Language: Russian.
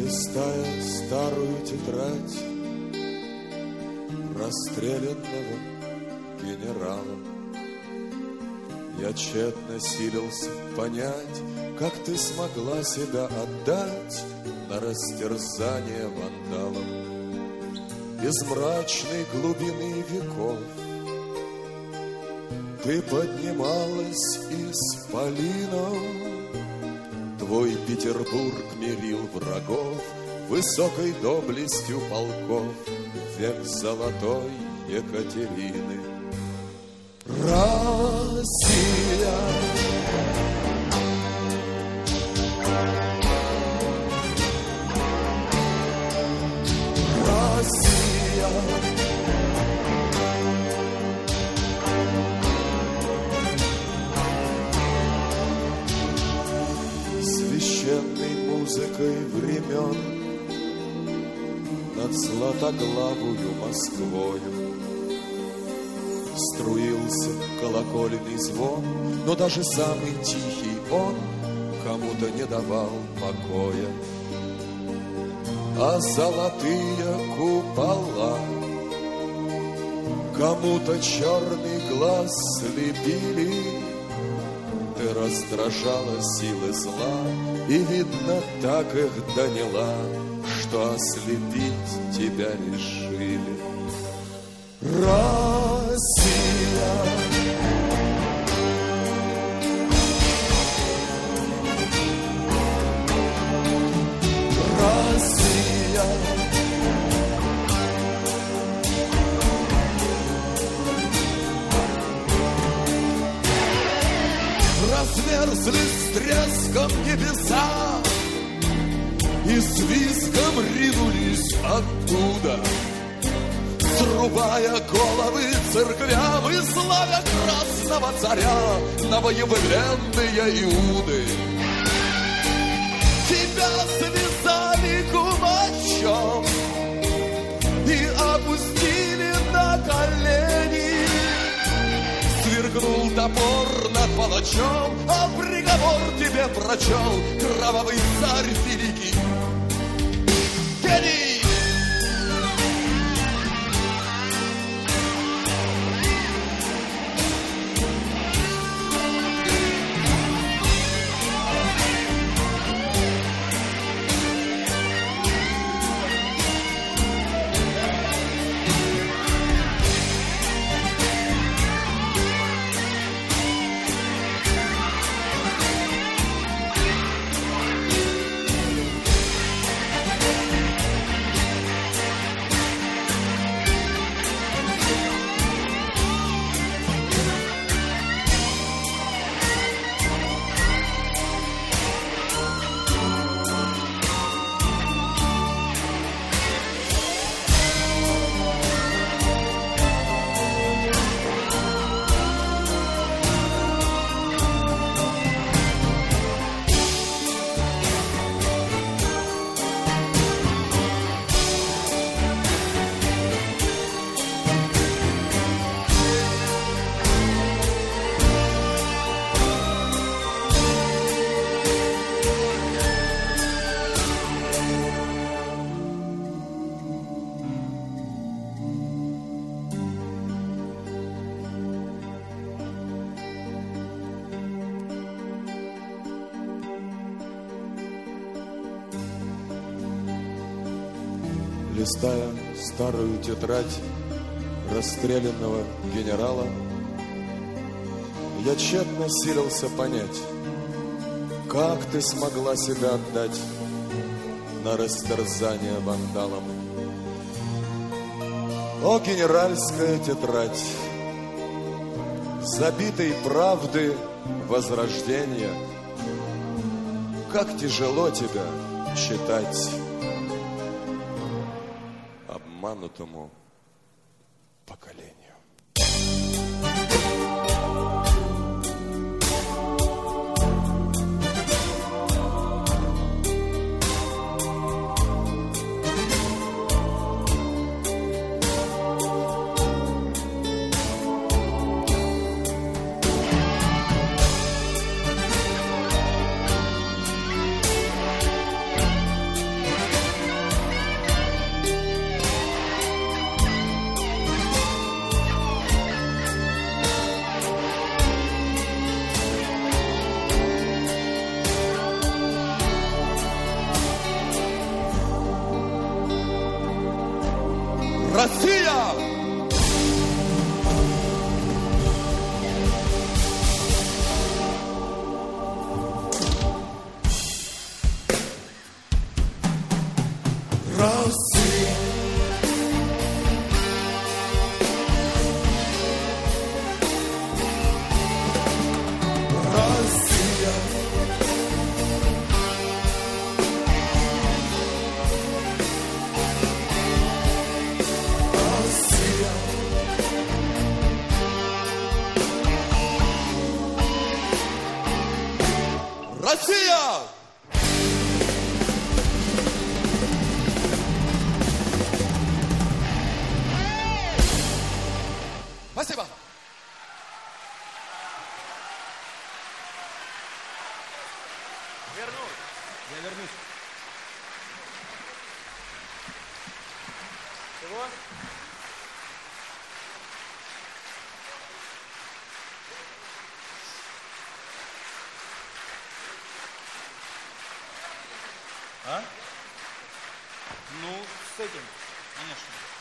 Листая старую тетрадь расстрелянного генерала, я тщетно силился понять, как ты смогла себя отдать на растерзание вандалам. Из мрачной глубины веков ты поднималась исполином, твой Петербург мирил врагов высокой доблестью полков, век золотой Екатерины. Россия, Россия, священной музыкой времен над златоглавую Москвою струился колокольный звон, но даже самый тихий он кому-то не давал покоя. А золотые купола кому-то черный глаз слепили. Ты раздражала силы зла, и, видно, так их доняла, что ослепить тебя решили. Россия, Россия, разверзлись с треском небеса и с визгом ринулись оттуда, срубая головы церквям и славя красного царя новоявленные Иуды. Тебя связали кумачом и опустили на колени. Свергнул топор над палачом, а приговор тебе прочел кровавый царь великий. Гений! Листая старую тетрадь расстрелянного генерала, я тщетно силился понять, как ты смогла себя отдать на растерзание вандалам. О, генеральская тетрадь, забитой правды возрождения, как тяжело тебя читать обманутому поколению. Россия! Россия! Россия! Россия! Спасибо. Вернусь. Я вернусь. Чего? А? Ну, с этим, конечно.